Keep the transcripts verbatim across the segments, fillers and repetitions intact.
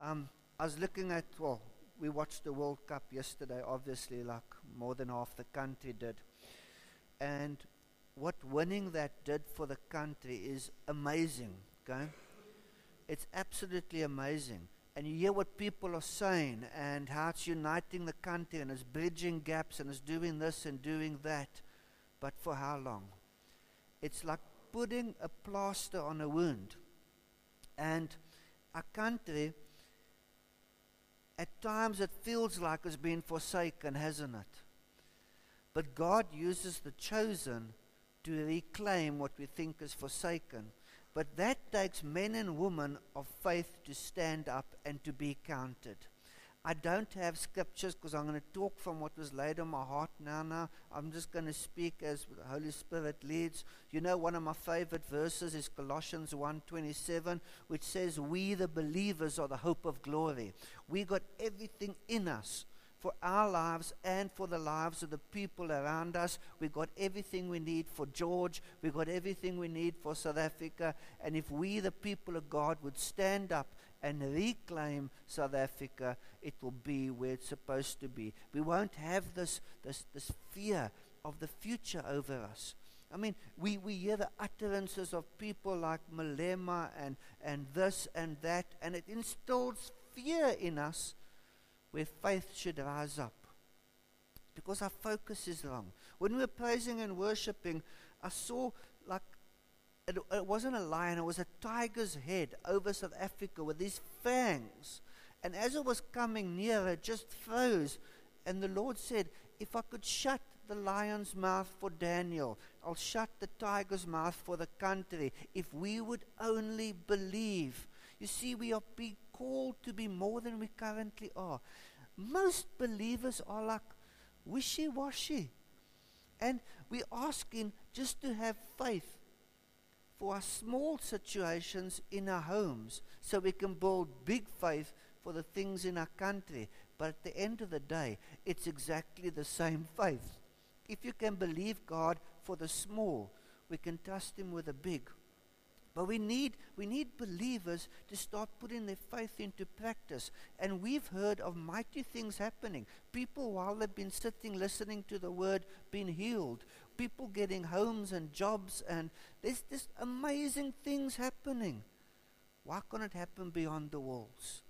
Um, I was looking at, well, we watched the World Cup yesterday, obviously, like more than half the country did. And what winning that did for the country is amazing, okay? It's absolutely amazing. And you hear what people are saying and how it's uniting the country and it's bridging gaps and it's doing this and doing that. But for how long? It's like putting a plaster on a wound. And our country, at times it feels like it's been forsaken, hasn't it? But God uses the chosen to reclaim what we think is forsaken. But that takes men and women of faith to stand up and to be counted. I don't have scriptures because I'm going to talk from what was laid on my heart now. Now I'm just going to speak as the Holy Spirit leads. You know, one of my favorite verses is Colossians one twenty-seven, which says, "We the believers are the hope of glory." We got everything in us for our lives and for the lives of the people around us. We got everything we need for George. We got everything we need for South Africa. And if we, the people of God, would stand up and reclaim South Africa, it will be where it's supposed to be. We won't have this, this, this fear of the future over us. I mean, we, we hear the utterances of people like Malema and, and this and that, and it instills fear in us where faith should rise up. Because our focus is wrong. When we were praising and worshiping, I saw like, it, it wasn't a lion, it was a tiger's head over South Africa with these fangs. And as it was coming nearer, it just froze. And the Lord said, if I could shut the lion's mouth for Daniel, I'll shut the tiger's mouth for the country. If we would only believe. You see, we are being called to be more than we currently are. Most believers are like wishy-washy. And we're asking just to have faith for our small situations in our homes so we can build big faith for the things in our country. But at the end of the day, it's exactly the same faith. If you can believe God for the small, we can trust Him with the big. But we need we need believers to start putting their faith into practice. And we've heard of mighty things happening. People, while they've been sitting listening to the word, been healed. People getting homes and jobs, and there's this amazing things happening. Why can't it happen beyond the walls?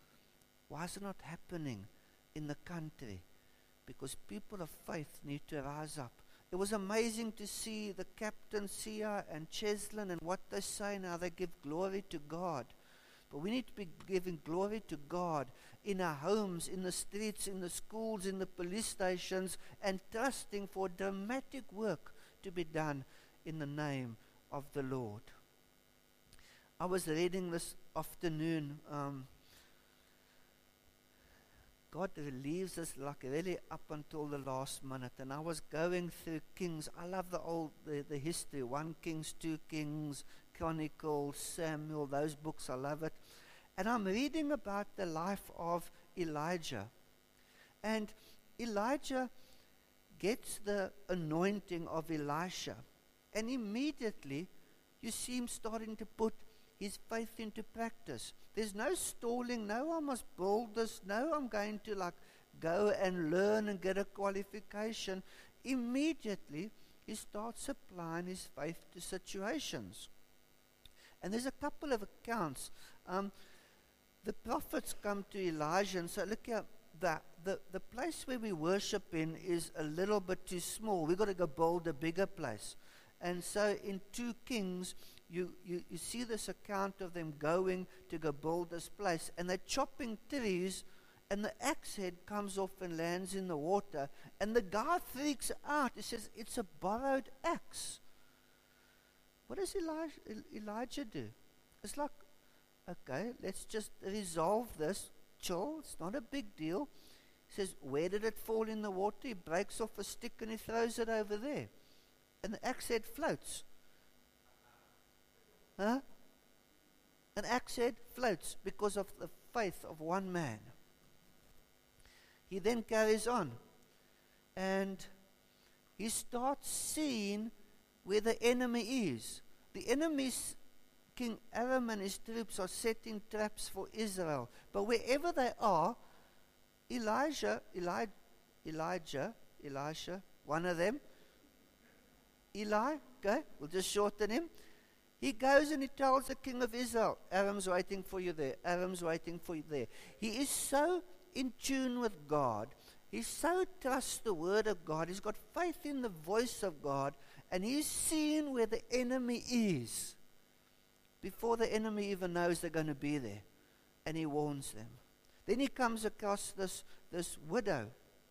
Why is it not happening in the country? Because people of faith need to rise up. It was amazing to see the captain, Sia and Cheslin, and what they say and how they give glory to God. But we need to be giving glory to God in our homes, in the streets, in the schools, in the police stations, and trusting for dramatic work to be done in the name of the Lord. I was reading this afternoon, um, God relieves us like really up until the last minute. And I was going through Kings. I love the old, the, the history. One Kings, Two Kings, Chronicles, Samuel, those books. I love it. And I'm reading about the life of Elijah. And Elijah gets the anointing of Elisha. And immediately you see him starting to put his faith into practice. There's no stalling, no I must build this, no I'm going to like go and learn and get a qualification. Immediately he starts applying his faith to situations. And there's a couple of accounts. Um, the prophets come to Elijah and say, look here, the, the, the place where we worship in is a little bit too small. We've got to go build a bigger place. And so in Two Kings, You, you, you see this account of them going to go build this place, and they're chopping trees, and the axe head comes off and lands in the water, and the guy freaks out. He says, it's a borrowed axe. What does Elijah, Elijah do? It's like, okay, let's just resolve this. Chill, it's not a big deal. He says, where did it fall in the water? He breaks off a stick and he throws it over there, and the axe head floats. Huh? An axe head floats because of the faith of one man. He then carries on, and he starts seeing where the enemy is. The enemy's King Aram and his troops are setting traps for Israel. But wherever they are, Elijah, Eli, Elijah, Elisha, one of them, Eli, okay, we'll just shorten him. He goes and he tells the king of Israel, Aram's waiting for you there, Aram's waiting for you there. He is so in tune with God. He so trusts the word of God. He's got faith in the voice of God. And he's seen where the enemy is before the enemy even knows they're going to be there. And he warns them. Then he comes across this, this widow.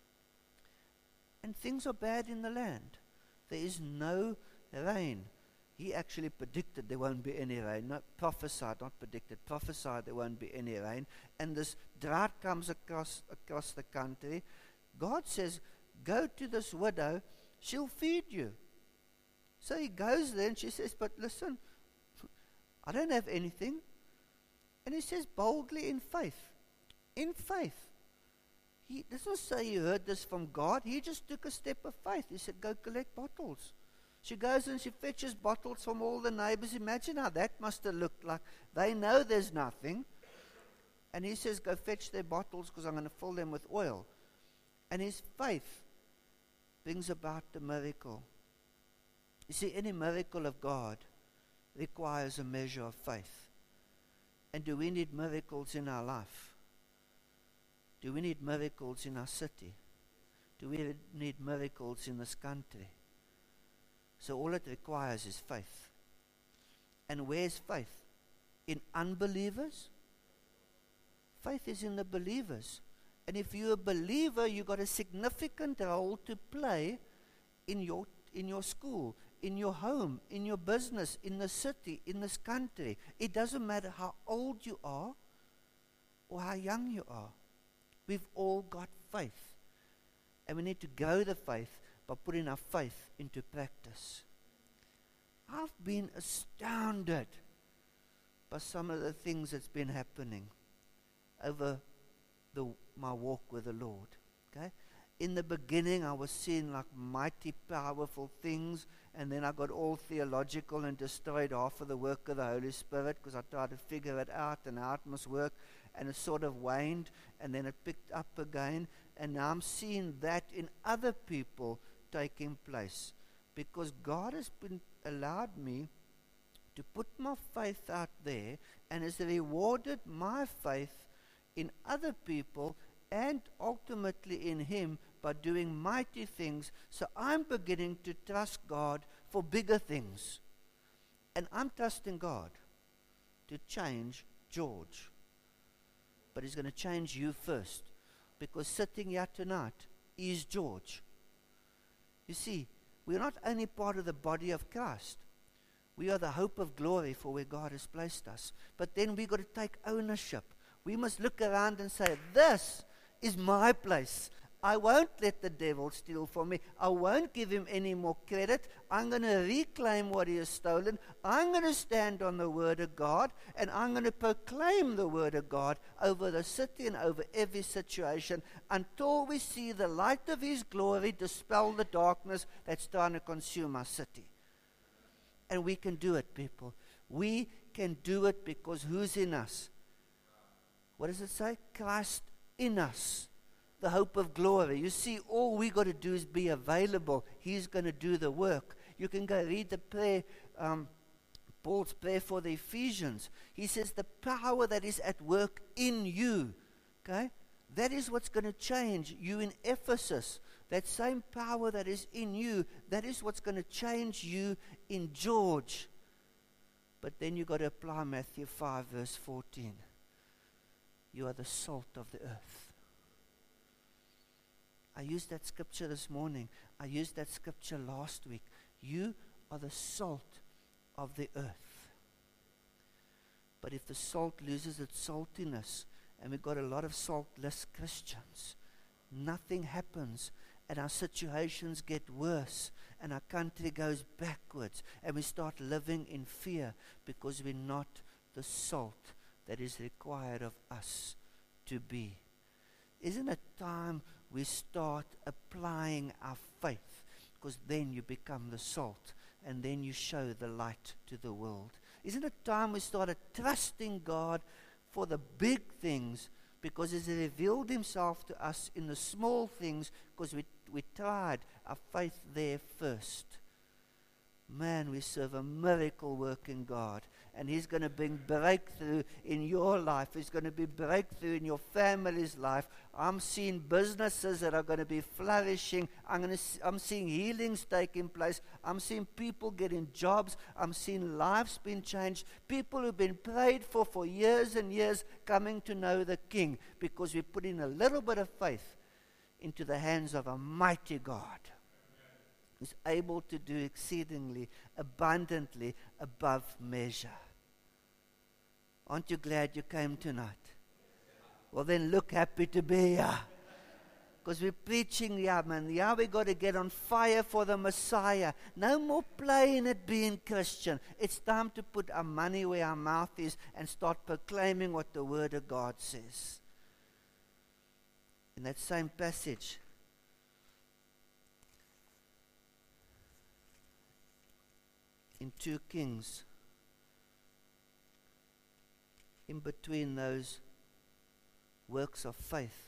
And things are bad in the land. There is no rain. He actually predicted there won't be any rain. Not prophesied, not predicted. Prophesied there won't be any rain. And this drought comes across, across the country. God says, go to this widow. She'll feed you. So he goes there and she says, but listen, I don't have anything. And he says boldly in faith. In faith. He doesn't say he heard this from God. He just took a step of faith. He said, go collect bottles. She goes and she fetches bottles from all the neighbors. Imagine how that must have looked like. They know there's nothing. And he says, go fetch their bottles because I'm going to fill them with oil. And his faith brings about the miracle. You see, any miracle of God requires a measure of faith. And do we need miracles in our life? Do we need miracles in our city? Do we need miracles in this country? So all it requires is faith. And where's faith? In unbelievers? Faith is in the believers. And if you're a believer, you've got a significant role to play in your in your school, in your home, in your business, in the city, in this country. It doesn't matter how old you are or how young you are. We've all got faith. And we need to grow the faith by putting our faith into practice. I've been astounded by some of the things that's been happening over the, my walk with the Lord. Okay? In the beginning, I was seeing like mighty, powerful things, and then I got all theological and destroyed half of the work of the Holy Spirit because I tried to figure it out and how it must work, and it sort of waned, and then it picked up again, and now I'm seeing that in other people taking place because God has been allowed me to put my faith out there and has rewarded my faith in other people and ultimately in Him by doing mighty things. So I'm beginning to trust God for bigger things. And I'm trusting God to change George. But He's going to change you first. Because sitting here tonight is George. You see, we're not only part of the body of Christ. We are the hope of glory for where God has placed us. But then we've got to take ownership. We must look around and say, this is my place. I won't let the devil steal from me. I won't give him any more credit. I'm going to reclaim what he has stolen. I'm going to stand on the word of God, and I'm going to proclaim the word of God over the city and over every situation until we see the light of His glory dispel the darkness that's trying to consume our city. And we can do it, people. We can do it because who's in us? What does it say? Christ in us. The hope of glory. You see, all we got to do is be available. He's going to do the work. You can go read the prayer, um, Paul's prayer for the Ephesians. He says the power that is at work in you, okay, that is what's going to change you in Ephesus. That same power that is in you, that is what's going to change you in George. But then you've got to apply Matthew five verse fourteen. You are the salt of the earth. I used that scripture this morning. I used that scripture last week. You are the salt of the earth. But if the salt loses its saltiness, and we've got a lot of saltless Christians, nothing happens, and our situations get worse, and our country goes backwards, and we start living in fear because we're not the salt that is required of us to be. Isn't it time we start applying our faith? Because then you become the salt, and then you show the light to the world. Isn't it time we started trusting God for the big things, because He's revealed Himself to us in the small things, because we, we tried our faith there first. Man, we serve a miracle working God, and He's going to bring breakthrough in your life. He's going to be breakthrough in your family's life. I'm seeing businesses that are going to be flourishing. I'm going to see, I'm seeing healings taking place. I'm seeing people getting jobs. I'm seeing lives being changed. People who've been prayed for for years and years coming to know the King, because we put in a little bit of faith into the hands of a mighty God, who's able to do exceedingly, abundantly, above measure. Aren't you glad you came tonight? Well, then look happy to be here. Because we're preaching, yeah, man. Yeah, we got to get on fire for the Messiah. No more playing at being Christian. It's time to put our money where our mouth is and start proclaiming what the Word of God says. In that same passage, in two Kings, in between those works of faith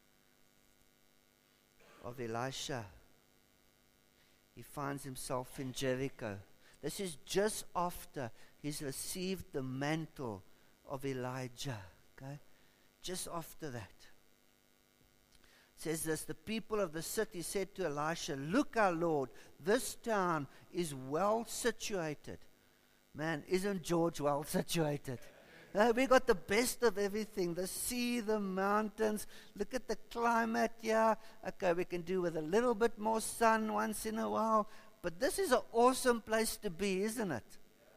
of Elisha, he finds himself in Jericho. This is just after he's received the mantle of Elijah. Okay, just after that. It says this: the people of the city said to Elisha, "Look, our Lord, this town is well situated." Man, isn't George well situated? Uh, we got the best of everything. The sea, the mountains. Look at the climate here. Okay, we can do with a little bit more sun once in a while. But this is an awesome place to be, isn't it?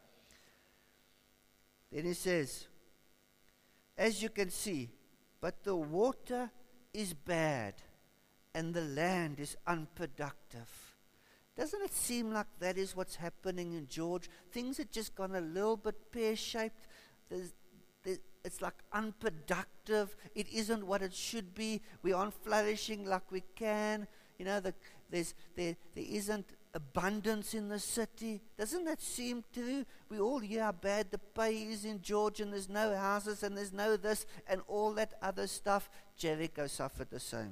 Then he says, as you can see, but the water is bad and the land is unproductive. Doesn't it seem like that is what's happening in George? Things have just gone a little bit pear-shaped. There's, there's, it's like unproductive. It isn't what it should be. We aren't flourishing like we can. You know, the, there's, there, there isn't abundance in the city. Doesn't that seem true? We all hear how bad the pay is in George, and there's no houses, and there's no this, and all that other stuff. Jericho suffered the same.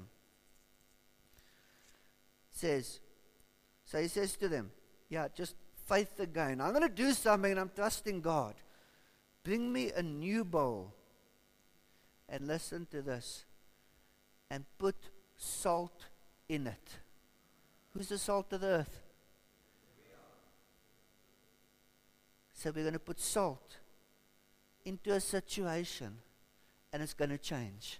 Says, so he says to them, yeah, just faith again. I'm going to do something, and I'm trusting God. Bring me a new bowl, and listen to this, and put salt in it. Who's the salt of the earth? So we're going to put salt into a situation, and it's going to change.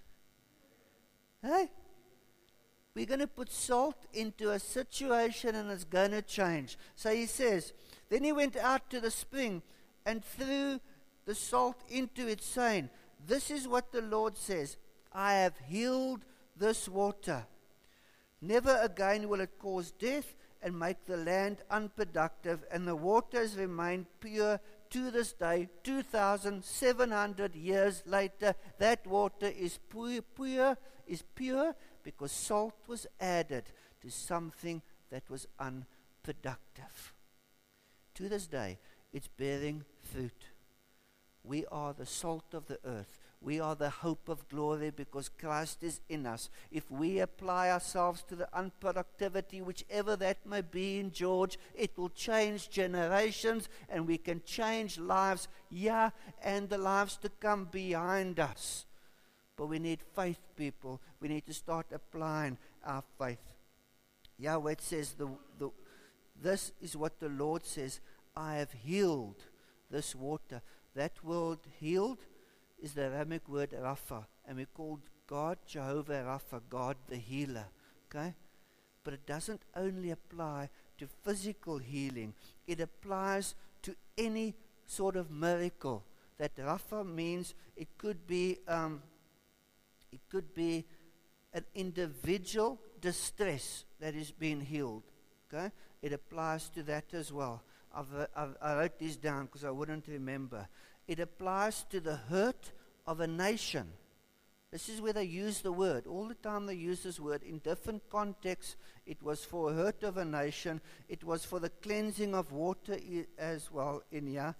Hey? We're going to put salt into a situation, and it's going to change. So he says, then he went out to the spring and threw the salt into it, saying, this is what the Lord says, I have healed this water. Never again will it cause death and make the land unproductive, and the waters remain pure to this day, two thousand seven hundred years later. That water is pure, pure, is pure because salt was added to something that was unproductive. To this day, it's bearing fruit. We are the salt of the earth. We are the hope of glory because Christ is in us. If we apply ourselves to the unproductivity, whichever that may be in George, it will change generations, and we can change lives, yeah, and the lives to come behind us. But we need faith, people. We need to start applying our faith. Yahweh says, the, the, this is what the Lord says, I have healed this water. That word healed is the Aramaic word Rapha, and we call God Jehovah Rapha, God the healer. Okay? But it doesn't only apply to physical healing, it applies to any sort of miracle. That Rapha means it could be um, it could be an individual distress that is being healed. Okay? It applies to that as well. I've, I've, I wrote this down because I wouldn't remember. It applies to the hurt of a nation. This is where they use the word. All the time they use this word in different contexts. It was for a hurt of a nation. It was for the cleansing of water I- as well in here.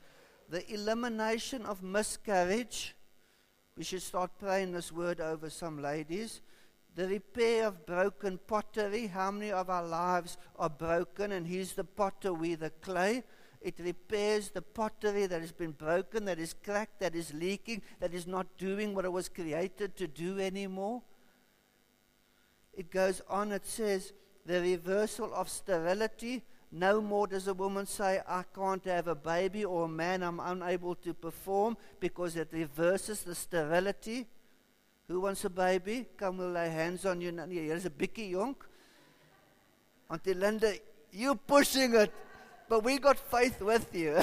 the elimination of miscarriage. We should start praying this word over some ladies. The repair of broken pottery. How many of our lives are broken and He's the potter, we the clay? It repairs the pottery that has been broken, that is cracked, that is leaking, that is not doing what it was created to do anymore. It goes on, it says, the reversal of sterility. No more does a woman say, I can't have a baby, or a man, I'm unable to perform, because it reverses the sterility. Who wants a baby? Come, we'll lay hands on you. Here's a bikkie, jonk. Auntie Linda, you pushing it, but we got faith with you.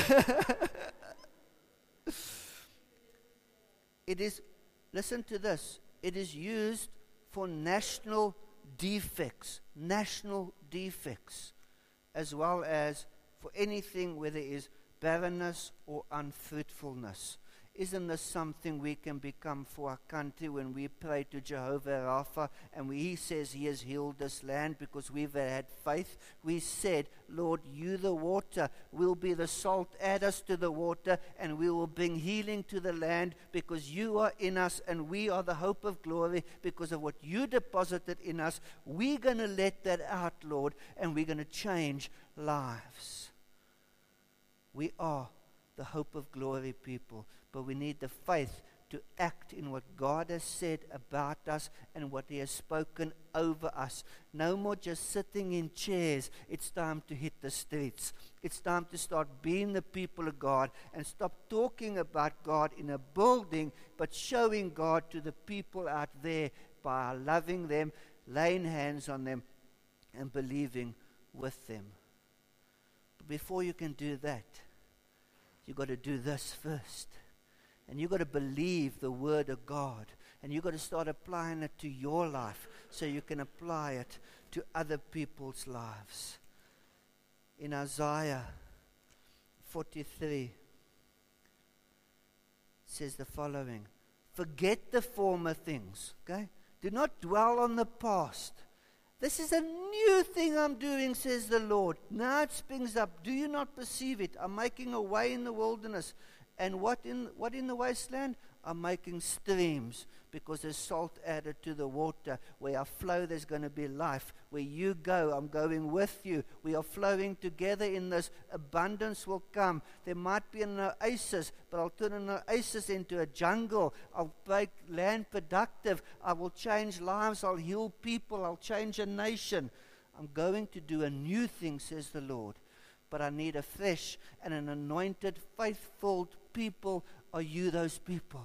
It is, listen to this, it is used for national defects, national defects, as well as for anything where there is barrenness or unfruitfulness. Isn't this something we can become for our country when we pray to Jehovah Rapha and we, He says He has healed this land because we've had faith? We said, Lord, You the water will be the salt, add us to the water, and we will bring healing to the land because You are in us and we are the hope of glory because of what You deposited in us. We're going to let that out, Lord, and we're going to change lives. We are the hope of glory people. But we need the faith to act in what God has said about us and what He has spoken over us. No more just sitting in chairs. It's time to hit the streets. It's time to start being the people of God and stop talking about God in a building, but showing God to the people out there by loving them, laying hands on them, and believing with them. But before you can do that, you've got to do this first. And you've got to believe the Word of God. And you've got to start applying it to your life so you can apply it to other people's lives. In Isaiah forty-three, it says the following. Forget the former things. Okay? Do not dwell on the past. This is a new thing I'm doing, says the Lord. Now it springs up. Do you not perceive it? I'm making a way in the wilderness. And what in what in the wasteland? I'm making streams because there's salt added to the water. Where I flow, there's going to be life. Where you go, I'm going with you. We are flowing together in this. Abundance will come. There might be an oasis, but I'll turn an oasis into a jungle. I'll make land productive. I will change lives. I'll heal people. I'll change a nation. I'm going to do a new thing, says the Lord. But I need a fresh and an anointed, faith-filled people. Are you those people?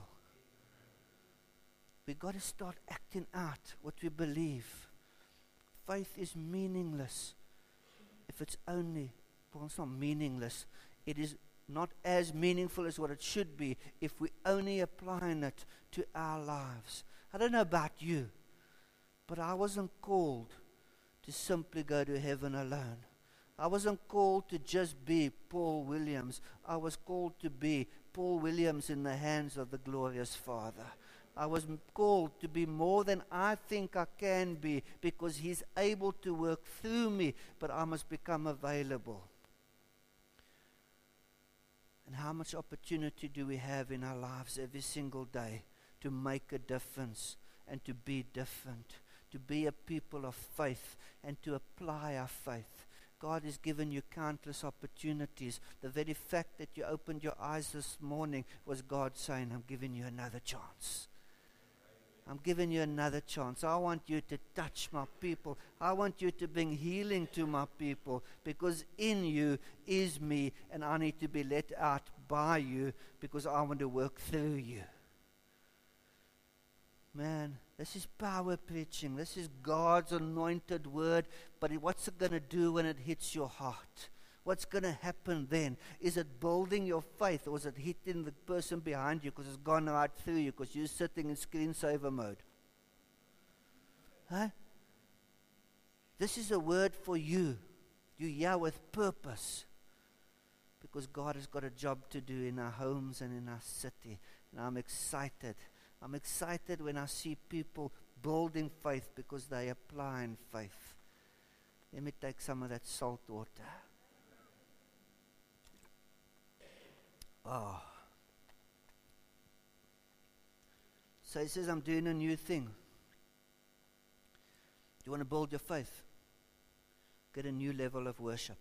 We've got to start acting out what we believe. Faith is meaningless if it's only, well, it's not meaningless. It is not as meaningful as what it should be if we only applying it to our lives. I don't know about you, but I wasn't called to simply go to heaven alone. I wasn't called to just be Paul Williams. I was called to be Paul Williams in the hands of the glorious Father. I was called to be more than I think I can be because He's able to work through me, but I must become available. And how much opportunity do we have in our lives every single day to make a difference and to be different, to be a people of faith and to apply our faith. God has given you countless opportunities. The very fact that you opened your eyes this morning was God saying, I'm giving you another chance. I'm giving you another chance. I want you to touch my people. I want you to bring healing to my people because in you is me and I need to be let out by you because I want to work through you. Man, this is power preaching. This is God's anointed word. But what's it going to do when it hits your heart? What's going to happen then? Is it building your faith or is it hitting the person behind you because it's gone right through you because you're sitting in screensaver mode? Huh? This is a word for you. You're here with purpose because God has got a job to do in our homes and in our city. And I'm excited. I'm excited when I see people building faith because they apply in faith. Let me take some of that salt water. Oh. So he says, I'm doing a new thing. Do you want to build your faith? Get a new level of worship.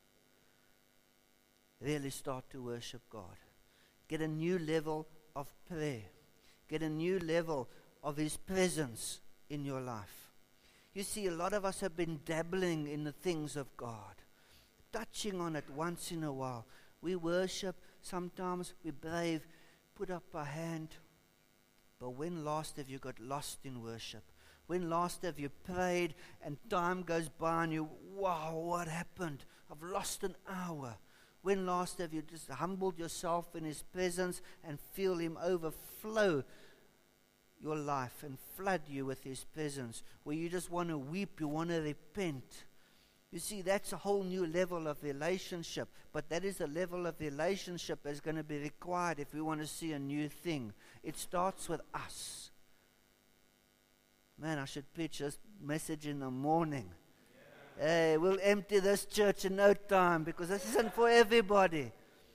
Really start to worship God. Get a new level of prayer. Get a new level of His presence in your life. You see, a lot of us have been dabbling in the things of God, touching on it once in a while. We worship, sometimes we're brave, put up our hand. But when last have you got lost in worship? When last have you prayed and time goes by and you, wow, what happened? I've lost an hour. When last have you just humbled yourself in His presence and feel Him overflow your life and flood you with His presence, where you just want to weep, you want to repent? You see, that's a whole new level of relationship, but that is a level of relationship that's going to be required if we want to see a new thing. It starts with us. Man, I should preach this message in the morning. Yeah. Hey, we'll empty this church in no time because this isn't for everybody.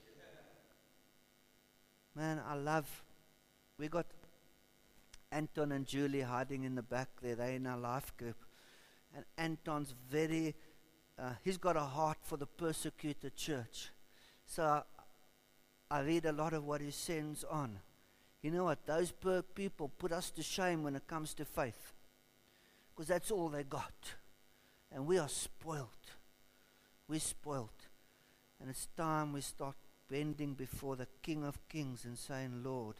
Man, I love, we got Anton and Julie hiding in the back there. They're in our life group. And Anton's very, uh, he's got a heart for the persecuted church. So I, I read a lot of what he sends on. You know what? Those per people put us to shame when it comes to faith. Because that's all they got. And we are spoiled. We're spoiled. And it's time we start bending before the King of Kings and saying, Lord,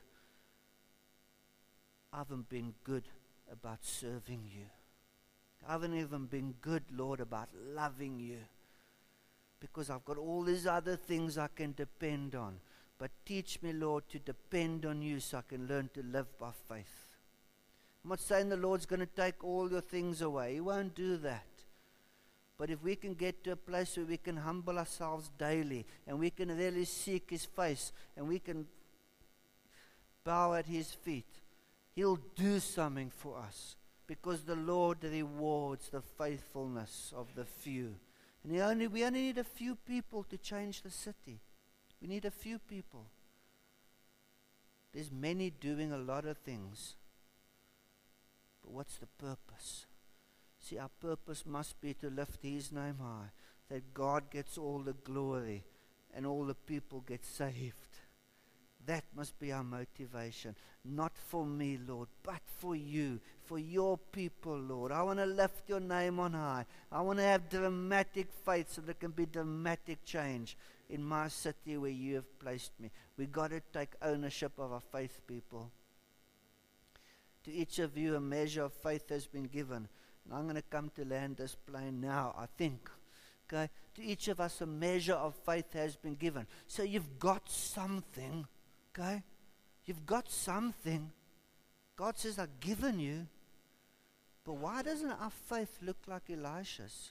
I haven't been good about serving you. I haven't even been good, Lord, about loving you. Because I've got all these other things I can depend on. But teach me, Lord, to depend on you so I can learn to live by faith. I'm not saying the Lord's going to take all your things away. He won't do that. But if we can get to a place where we can humble ourselves daily and we can really seek His face and we can bow at His feet, He'll do something for us, because the Lord rewards the faithfulness of the few. And he only, we only need a few people to change the city. We need a few people. There's many doing a lot of things. But what's the purpose? See, our purpose must be to lift His name high, that God gets all the glory and all the people get saved. That must be our motivation. Not for me, Lord, but for you, for your people, Lord. I want to lift your name on high. I want to have dramatic faith so there can be dramatic change in my city where you have placed me. We've got to take ownership of our faith, people. To each of you, a measure of faith has been given. And I'm going to come to land this plane now, I think. Okay? To each of us, a measure of faith has been given. So you've got something. Okay? You've got something. God says, I've given you. But why doesn't our faith look like Elisha's?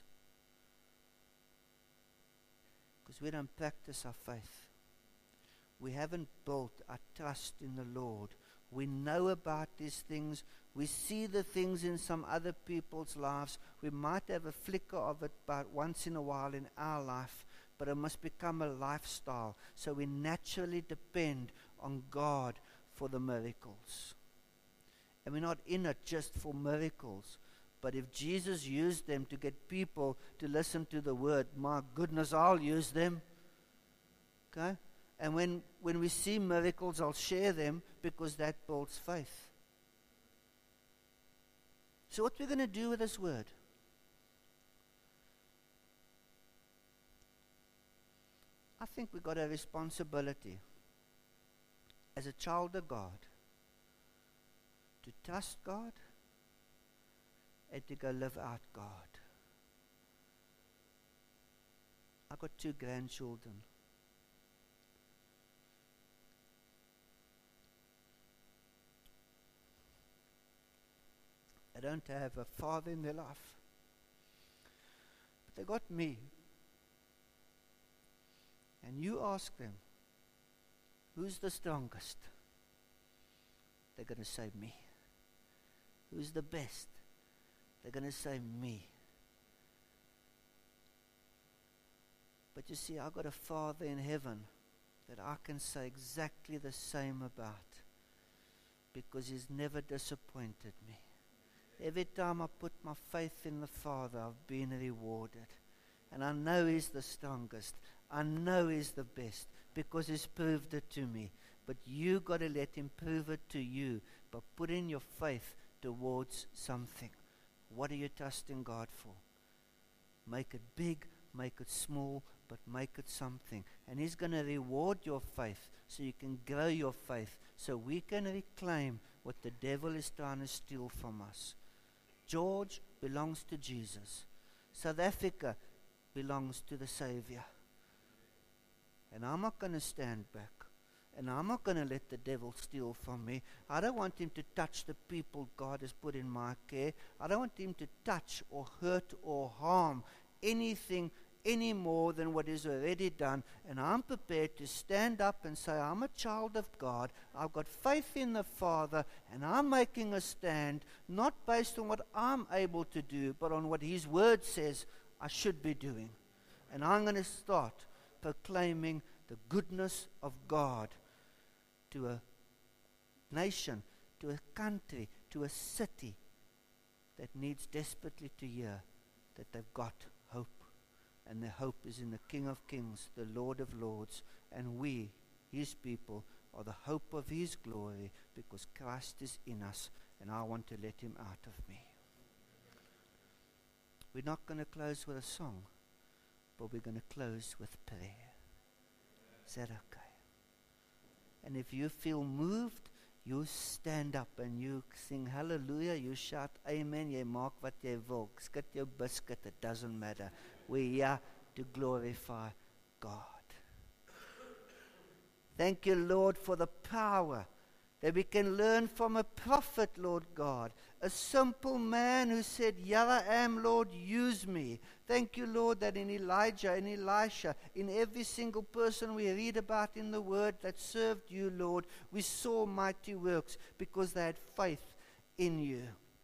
Because we don't practice our faith. We haven't built our trust in the Lord. We know about these things. We see the things in some other people's lives. We might have a flicker of it but once in a while in our life. But it must become a lifestyle. So we naturally depend on God for the miracles. And we're not in it just for miracles. But if Jesus used them to get people to listen to the word, my goodness, I'll use them. Okay? And when, when we see miracles, I'll share them because that builds faith. So what we're going to do with this word? I think we've got a responsibility as a child of God to trust God and to go live out God. I've got two grandchildren. I don't have a father in their life, but they got me. And you ask them, who's the strongest? They're going to say me. Who's the best? They're going to say me. But you see, I've got a Father in heaven that I can say exactly the same about, because He's never disappointed me. Every time I put my faith in the Father, I've been rewarded. And I know He's the strongest. I know He's the best, because He's proved it to me. But you got to let Him prove it to you by putting your faith towards something. What are you trusting God for? Make it big, make it small, but make it something. And He's going to reward your faith so you can grow your faith, so we can reclaim what the devil is trying to steal from us. George belongs to Jesus. South Africa belongs to the Savior. And I'm not going to stand back. And I'm not going to let the devil steal from me. I don't want him to touch the people God has put in my care. I don't want him to touch or hurt or harm anything any more than what is already done. And I'm prepared to stand up and say, I'm a child of God. I've got faith in the Father, and I'm making a stand, not based on what I'm able to do, but on what His Word says I should be doing. And I'm going to start proclaiming the goodness of God to a nation, to a country, to a city that needs desperately to hear that they've got hope. And their hope is in the King of Kings, the Lord of Lords. And we, His people, are the hope of His glory, because Christ is in us, and I want to let Him out of me. We're not going to close with a song, but we're going to close with prayer. Is that okay? And if you feel moved, you stand up and you sing hallelujah, you shout amen, jy maak wat jy wil. Skit jou biscuit, it doesn't matter. We're here to glorify God. Thank you, Lord, for the power that we can learn from a prophet, Lord God. A simple man who said, here I am, Lord, use me. Thank you, Lord, that in Elijah, in Elisha, in every single person we read about in the Word that served you, Lord, we saw mighty works because they had faith in you.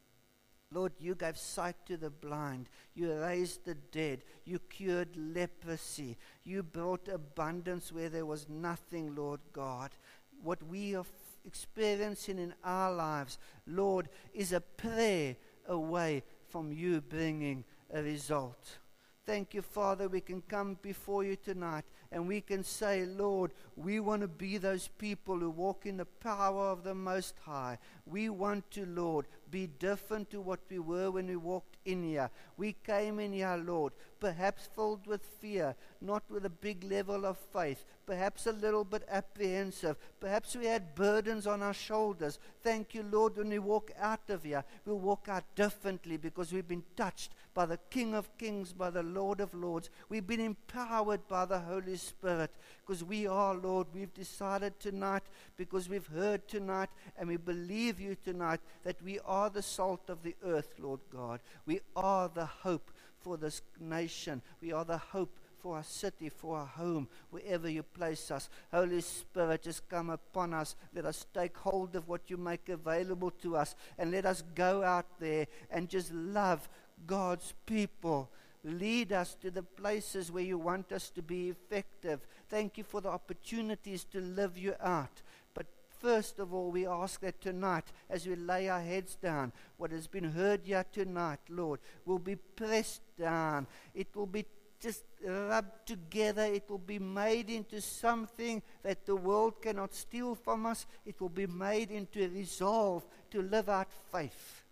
Lord, you gave sight to the blind. You raised the dead. You cured leprosy. You brought abundance where there was nothing, Lord God. What we are experiencing in our lives, Lord, is a prayer away from you bringing a result. Thank you, Father, we can come before you tonight and we can say, Lord, we want to be those people who walk in the power of the Most High. We want to, Lord, be different to what we were when we walked in here. We came in here, Lord, perhaps filled with fear, not with a big level of faith, perhaps a little bit apprehensive. Perhaps we had burdens on our shoulders. Thank you, Lord, when we walk out of here, we'll walk out differently because we've been touched by the King of Kings, by the Lord of Lords. We've been empowered by the Holy Spirit because we are, Lord, we've decided tonight, because we've heard tonight and we believe you tonight, that we are the salt of the earth, Lord God. We are the hope for this nation. We are the hope for our city, for our home, wherever you place us. Holy Spirit, just come upon us. Let us take hold of what you make available to us, and let us go out there and just love God's people. Lead us to the places where you want us to be effective. Thank you for the opportunities to live you out. But first of all, we ask that tonight, as we lay our heads down, what has been heard here tonight, Lord, will be pressed down. It will be just rubbed together. It will be made into something that the world cannot steal from us. It will be made into a resolve to live out faith.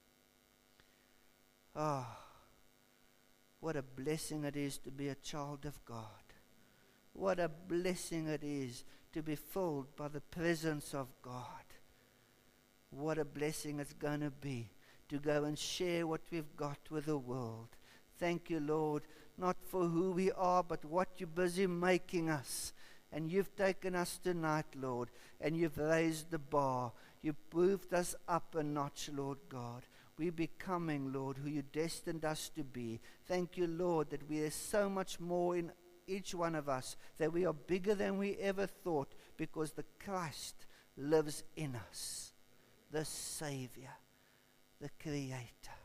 Ah, oh, what a blessing it is to be a child of God. What a blessing it is to be filled by the presence of God. What a blessing it's going to be to go and share what we've got with the world. Thank you, Lord, not for who we are, but what you're busy making us. And you've taken us tonight, Lord, and you've raised the bar. You've moved us up a notch, Lord God. We're becoming, Lord, who you destined us to be. Thank you, Lord, that we are so much more in each one of us, that we are bigger than we ever thought, because the Christ lives in us, the Savior, the Creator.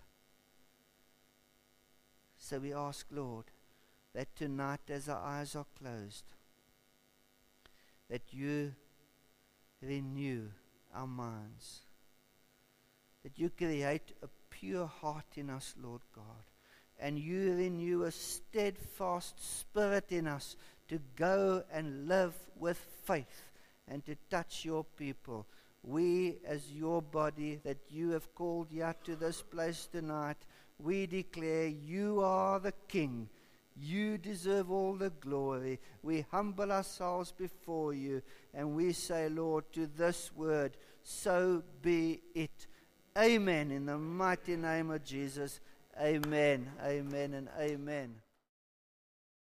So we ask, Lord, that tonight as our eyes are closed, that you renew our minds, that you create a pure heart in us, Lord God, and you renew a steadfast spirit in us to go and live with faith and to touch your people. We, as your body that you have called here to this place tonight, we declare you are the King. You deserve all the glory. We humble ourselves before you, and we say, Lord, to this word, so be it. Amen. In the mighty name of Jesus, amen, amen, and amen.